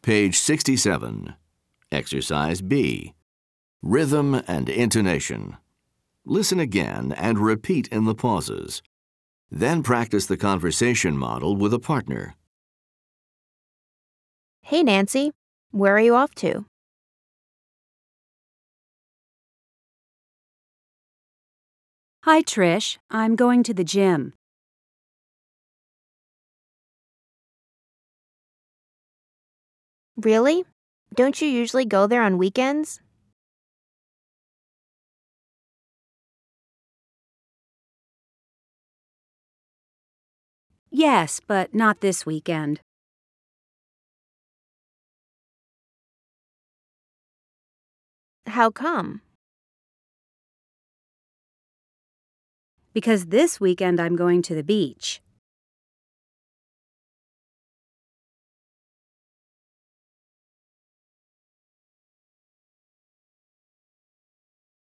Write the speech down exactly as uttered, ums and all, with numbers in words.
Page sixty-seven. Exercise B. Rhythm and intonation. Listen again and repeat in the pauses. Then practice the conversation model with a partner. Hey, Nancy. Where are you off to? Hi, Trish. I'm going to the gym. Really? Don't you usually go there on weekends? Yes, but not this weekend. How come? Because this weekend I'm going to the beach.